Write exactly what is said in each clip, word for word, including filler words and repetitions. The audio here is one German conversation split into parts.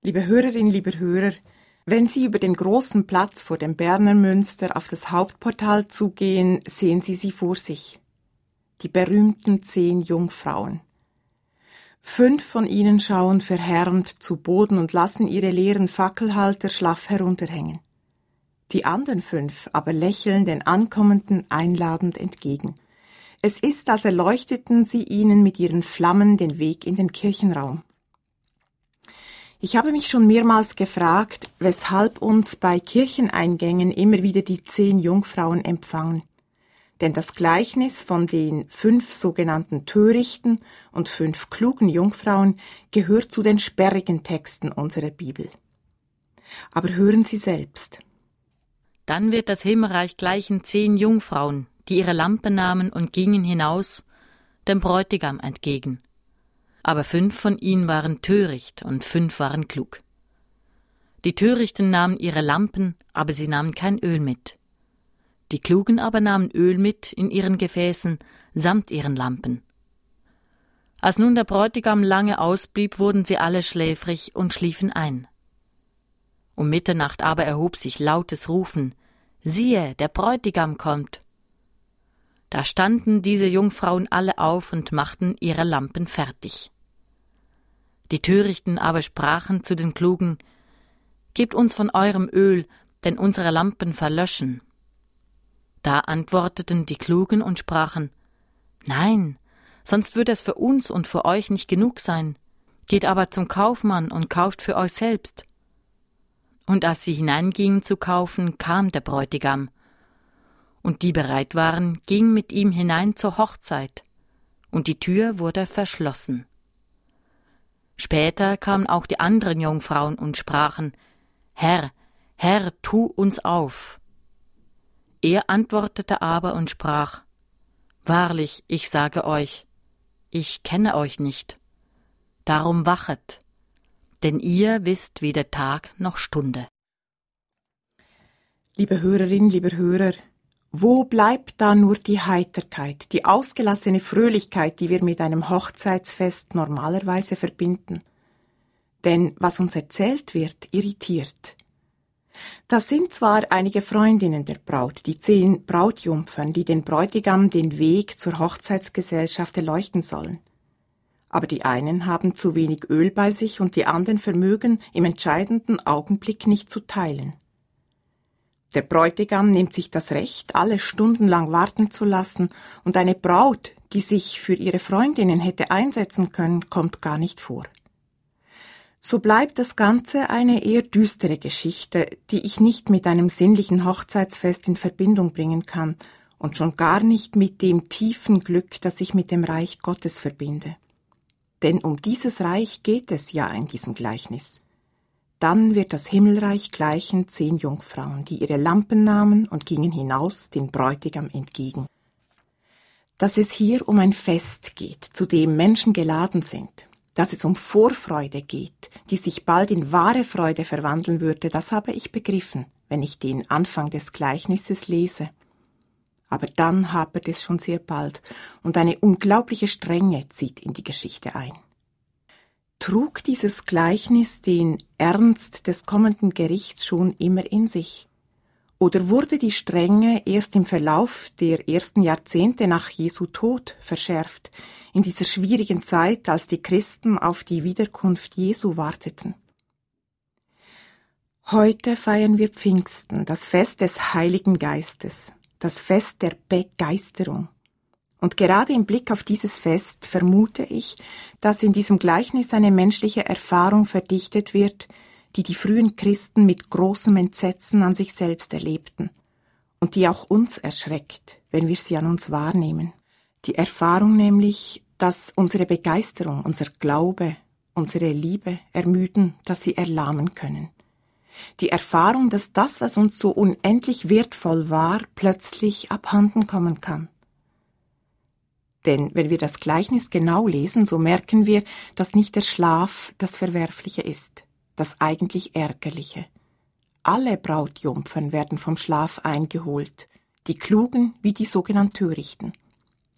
Liebe Hörerinnen, lieber Hörer, wenn Sie über den großen Platz vor dem Berner Münster auf das Hauptportal zugehen, sehen Sie sie vor sich. Die berühmten zehn Jungfrauen. Fünf von ihnen schauen verhärmt zu Boden und lassen ihre leeren Fackelhalter schlaff herunterhängen. Die anderen fünf aber lächeln den Ankommenden einladend entgegen. Es ist, als erleuchteten sie ihnen mit ihren Flammen den Weg in den Kirchenraum. Ich habe mich schon mehrmals gefragt, weshalb uns bei Kircheneingängen immer wieder die zehn Jungfrauen empfangen. Denn das Gleichnis von den fünf sogenannten törichten und fünf klugen Jungfrauen gehört zu den sperrigen Texten unserer Bibel. Aber hören Sie selbst. Dann wird das Himmelreich gleichen zehn Jungfrauen, die ihre Lampe nahmen und gingen hinaus, dem Bräutigam entgegen. Aber fünf von ihnen waren töricht und fünf waren klug. Die Törichten nahmen ihre Lampen, aber sie nahmen kein Öl mit. Die Klugen aber nahmen Öl mit in ihren Gefäßen, samt ihren Lampen. Als nun der Bräutigam lange ausblieb, wurden sie alle schläfrig und schliefen ein. Um Mitternacht aber erhob sich lautes Rufen: Siehe, der Bräutigam kommt! Da standen diese Jungfrauen alle auf und machten ihre Lampen fertig. Die Törichten aber sprachen zu den Klugen: Gebt uns von eurem Öl, denn unsere Lampen verlöschen. Da antworteten die Klugen und sprachen: Nein, sonst würde es für uns und für euch nicht genug sein. Geht aber zum Kaufmann und kauft für euch selbst. Und als sie hineingingen zu kaufen, kam der Bräutigam. Und die bereit waren, gingen mit ihm hinein zur Hochzeit, und die Tür wurde verschlossen. Später kamen auch die anderen Jungfrauen und sprachen: Herr, Herr, tu uns auf. Er antwortete aber und sprach: Wahrlich, ich sage euch, ich kenne euch nicht. Darum wachet, denn ihr wisst weder Tag noch Stunde. Liebe Hörerinnen, lieber Hörer, wo bleibt da nur die Heiterkeit, die ausgelassene Fröhlichkeit, die wir mit einem Hochzeitsfest normalerweise verbinden? Denn was uns erzählt wird, irritiert. Das sind zwar einige Freundinnen der Braut, die zehn Brautjungfern, die den Bräutigam den Weg zur Hochzeitsgesellschaft erleuchten sollen. Aber die einen haben zu wenig Öl bei sich und die anderen vermögen im entscheidenden Augenblick nicht zu teilen. Der Bräutigam nimmt sich das Recht, alle stundenlang warten zu lassen, und eine Braut, die sich für ihre Freundinnen hätte einsetzen können, kommt gar nicht vor. So bleibt das Ganze eine eher düstere Geschichte, die ich nicht mit einem sinnlichen Hochzeitsfest in Verbindung bringen kann und schon gar nicht mit dem tiefen Glück, das ich mit dem Reich Gottes verbinde. Denn um dieses Reich geht es ja in diesem Gleichnis. Dann wird das Himmelreich gleichen zehn Jungfrauen, die ihre Lampen nahmen und gingen hinaus den Bräutigam entgegen. Dass es hier um ein Fest geht, zu dem Menschen geladen sind, dass es um Vorfreude geht, die sich bald in wahre Freude verwandeln würde, das habe ich begriffen, wenn ich den Anfang des Gleichnisses lese. Aber dann hapert es schon sehr bald, und eine unglaubliche Strenge zieht in die Geschichte ein. Trug dieses Gleichnis den Ernst des kommenden Gerichts schon immer in sich? Oder wurde die Strenge erst im Verlauf der ersten Jahrzehnte nach Jesu Tod verschärft, in dieser schwierigen Zeit, als die Christen auf die Wiederkunft Jesu warteten? Heute feiern wir Pfingsten, das Fest des Heiligen Geistes, das Fest der Begeisterung. Und gerade im Blick auf dieses Fest vermute ich, dass in diesem Gleichnis eine menschliche Erfahrung verdichtet wird, die die frühen Christen mit großem Entsetzen an sich selbst erlebten und die auch uns erschreckt, wenn wir sie an uns wahrnehmen. Die Erfahrung nämlich, dass unsere Begeisterung, unser Glaube, unsere Liebe ermüden, dass sie erlahmen können. Die Erfahrung, dass das, was uns so unendlich wertvoll war, plötzlich abhanden kommen kann. Denn wenn wir das Gleichnis genau lesen, so merken wir, dass nicht der Schlaf das Verwerfliche ist, das eigentlich Ärgerliche. Alle Brautjungfern werden vom Schlaf eingeholt, die Klugen wie die sogenannten Törichten.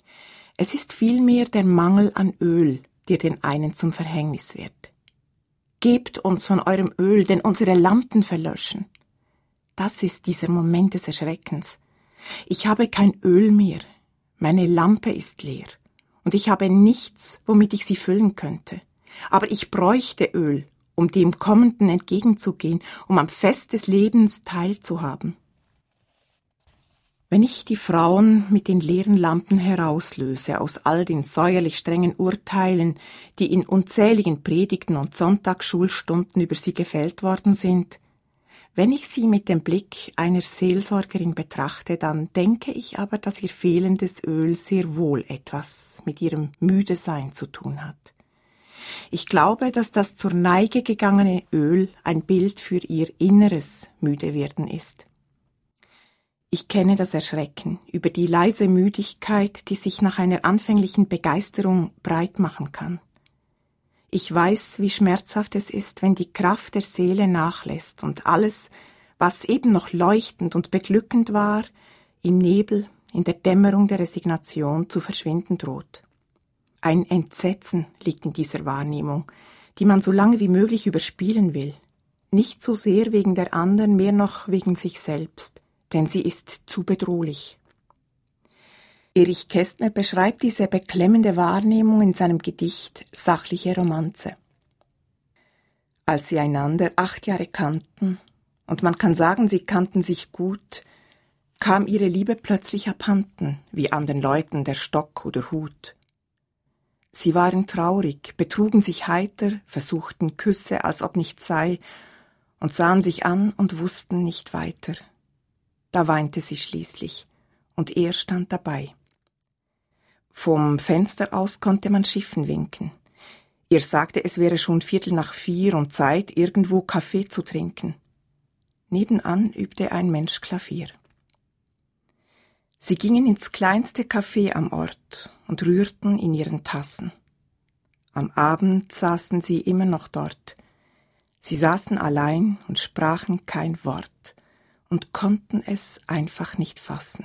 Es ist vielmehr der Mangel an Öl, der den einen zum Verhängnis wird. Gebt uns von eurem Öl, denn unsere Lampen verlöschen. Das ist dieser Moment des Erschreckens. Ich habe kein Öl mehr, meine Lampe ist leer und ich habe nichts, womit ich sie füllen könnte. Aber ich bräuchte Öl, um dem Kommenden entgegenzugehen, um am Fest des Lebens teilzuhaben. Wenn ich die Frauen mit den leeren Lampen herauslöse aus all den säuerlich strengen Urteilen, die in unzähligen Predigten und Sonntagsschulstunden über sie gefällt worden sind, wenn ich sie mit dem Blick einer Seelsorgerin betrachte, dann denke ich aber, dass ihr fehlendes Öl sehr wohl etwas mit ihrem Müdesein zu tun hat. Ich glaube, dass das zur Neige gegangene Öl ein Bild für ihr inneres Müdewerden ist. Ich kenne das Erschrecken über die leise Müdigkeit, die sich nach einer anfänglichen Begeisterung breit machen kann. Ich weiß, wie schmerzhaft es ist, wenn die Kraft der Seele nachlässt und alles, was eben noch leuchtend und beglückend war, im Nebel, in der Dämmerung der Resignation zu verschwinden droht. Ein Entsetzen liegt in dieser Wahrnehmung, die man so lange wie möglich überspielen will. Nicht so sehr wegen der anderen, mehr noch wegen sich selbst, denn sie ist zu bedrohlich. Erich Kästner beschreibt diese beklemmende Wahrnehmung in seinem Gedicht Sachliche Romanze. Als sie einander acht Jahre kannten, und man kann sagen, sie kannten sich gut, kam ihre Liebe plötzlich abhanden, wie anderen Leuten der Stock oder Hut. Sie waren traurig, betrugen sich heiter, versuchten Küsse, als ob nichts sei, und sahen sich an und wussten nicht weiter. Da weinte sie schließlich, und er stand dabei. Vom Fenster aus konnte man Schiffen winken. Er sagte, es wäre schon Viertel nach vier und Zeit, irgendwo Kaffee zu trinken. Nebenan übte ein Mensch Klavier. Sie gingen ins kleinste Café am Ort und rührten in ihren Tassen. Am Abend saßen sie immer noch dort. Sie saßen allein und sprachen kein Wort und konnten es einfach nicht fassen.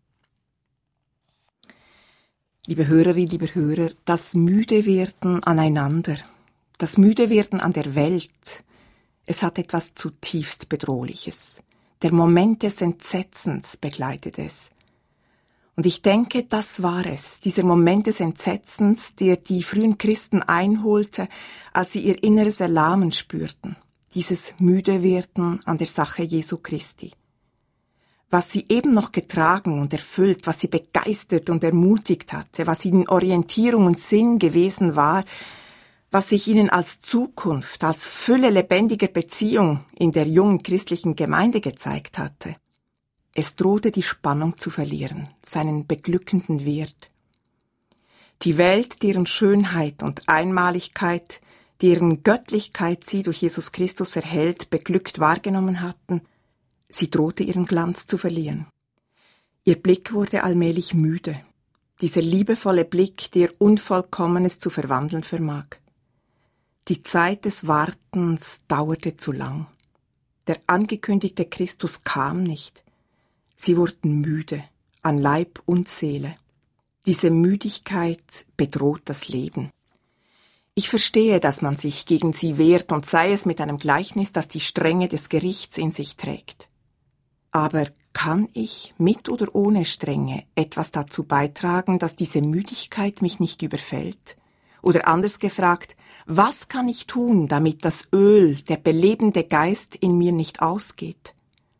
Liebe Hörerinnen, liebe Hörer, das Müdewerden aneinander, das Müdewerden an der Welt, es hat etwas zutiefst Bedrohliches. Der Moment des Entsetzens begleitet es. Und ich denke, das war es, dieser Moment des Entsetzens, der die frühen Christen einholte, als sie ihr inneres Erlahmen spürten, dieses Müdewerden an der Sache Jesu Christi. Was sie eben noch getragen und erfüllt, was sie begeistert und ermutigt hatte, was ihnen Orientierung und Sinn gewesen war, was sich ihnen als Zukunft, als Fülle lebendiger Beziehung in der jungen christlichen Gemeinde gezeigt hatte. Es drohte die Spannung zu verlieren, seinen beglückenden Wert. Die Welt, deren Schönheit und Einmaligkeit, deren Göttlichkeit sie durch Jesus Christus erhellt, beglückt wahrgenommen hatten, sie drohte ihren Glanz zu verlieren. Ihr Blick wurde allmählich müde, dieser liebevolle Blick, der Unvollkommenes zu verwandeln vermag. Die Zeit des Wartens dauerte zu lang. Der angekündigte Christus kam nicht. Sie wurden müde, an Leib und Seele. Diese Müdigkeit bedroht das Leben. Ich verstehe, dass man sich gegen sie wehrt und sei es mit einem Gleichnis, das die Strenge des Gerichts in sich trägt. Aber kann ich mit oder ohne Strenge etwas dazu beitragen, dass diese Müdigkeit mich nicht überfällt? Oder anders gefragt, was kann ich tun, damit das Öl, der belebende Geist in mir nicht ausgeht?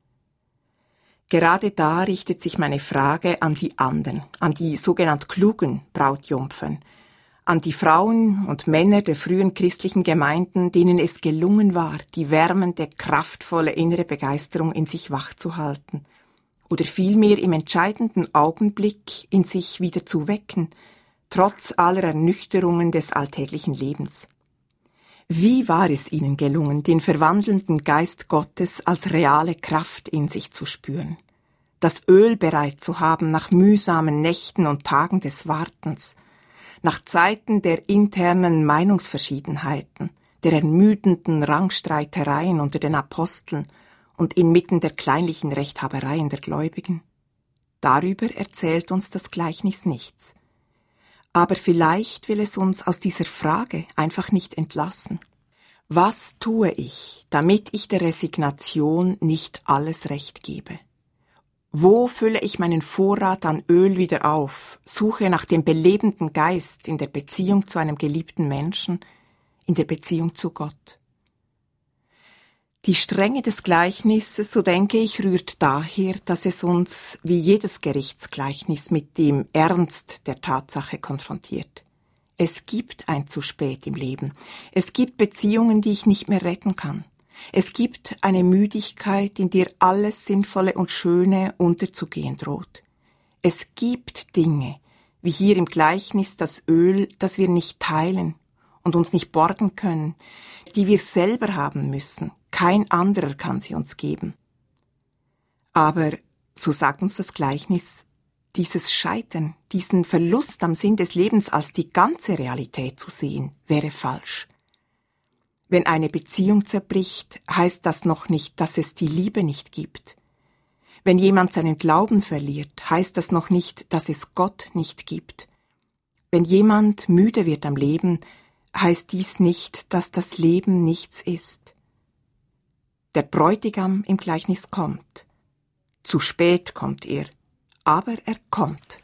Gerade da richtet sich meine Frage an die anderen, an die sogenannt klugen Brautjungfern, an die Frauen und Männer der frühen christlichen Gemeinden, denen es gelungen war, die wärmende, kraftvolle innere Begeisterung in sich wachzuhalten oder vielmehr im entscheidenden Augenblick in sich wieder zu wecken, trotz aller Ernüchterungen des alltäglichen Lebens. Wie war es ihnen gelungen, den verwandelnden Geist Gottes als reale Kraft in sich zu spüren, das Öl bereit zu haben nach mühsamen Nächten und Tagen des Wartens, nach Zeiten der internen Meinungsverschiedenheiten, der ermüdenden Rangstreitereien unter den Aposteln und inmitten der kleinlichen Rechthabereien der Gläubigen? Darüber erzählt uns das Gleichnis nichts. Aber vielleicht will es uns aus dieser Frage einfach nicht entlassen. Was tue ich, damit ich der Resignation nicht alles Recht gebe? Wo fülle ich meinen Vorrat an Öl wieder auf, suche nach dem belebenden Geist in der Beziehung zu einem geliebten Menschen, in der Beziehung zu Gott? Die Strenge des Gleichnisses, so denke ich, rührt daher, dass es uns wie jedes Gerichtsgleichnis mit dem Ernst der Tatsache konfrontiert. Es gibt ein zu spät im Leben. Es gibt Beziehungen, die ich nicht mehr retten kann. Es gibt eine Müdigkeit, in der alles Sinnvolle und Schöne unterzugehen droht. Es gibt Dinge, wie hier im Gleichnis das Öl, das wir nicht teilen und uns nicht borgen können, die wir selber haben müssen. Kein anderer kann sie uns geben. Aber, so sagt uns das Gleichnis, dieses Scheitern, diesen Verlust am Sinn des Lebens als die ganze Realität zu sehen, wäre falsch. Wenn eine Beziehung zerbricht, heißt das noch nicht, dass es die Liebe nicht gibt. Wenn jemand seinen Glauben verliert, heißt das noch nicht, dass es Gott nicht gibt. Wenn jemand müde wird am Leben, heißt dies nicht, dass das Leben nichts ist. Der Bräutigam im Gleichnis kommt. Zu spät kommt er, aber er kommt.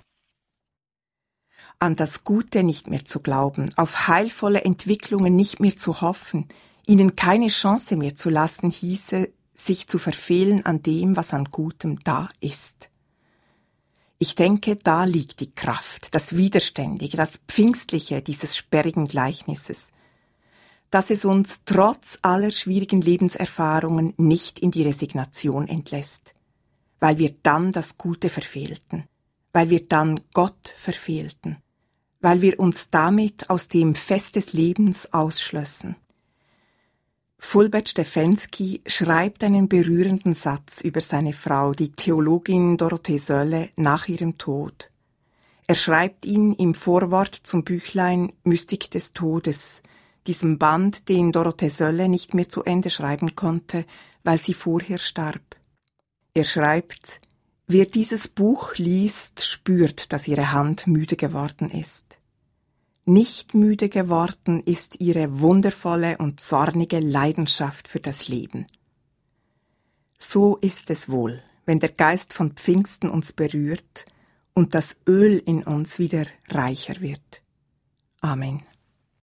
An das Gute nicht mehr zu glauben, auf heilvolle Entwicklungen nicht mehr zu hoffen, ihnen keine Chance mehr zu lassen, hieße, sich zu verfehlen an dem, was an Gutem da ist. Ich denke, da liegt die Kraft, das Widerständige, das Pfingstliche dieses sperrigen Gleichnisses, dass es uns trotz aller schwierigen Lebenserfahrungen nicht in die Resignation entlässt, weil wir dann das Gute verfehlten, weil wir dann Gott verfehlten, weil wir uns damit aus dem Fest des Lebens ausschlössen. Fulbert Stefensky schreibt einen berührenden Satz über seine Frau, die Theologin Dorothee Sölle, nach ihrem Tod. Er schreibt ihn im Vorwort zum Büchlein Mystik des Todes, diesem Band, den Dorothee Sölle nicht mehr zu Ende schreiben konnte, weil sie vorher starb. Er schreibt: Wer dieses Buch liest, spürt, dass ihre Hand müde geworden ist. Nicht müde geworden ist ihre wundervolle und zornige Leidenschaft für das Leben. So ist es wohl, wenn der Geist von Pfingsten uns berührt und das Öl in uns wieder reicher wird. Amen.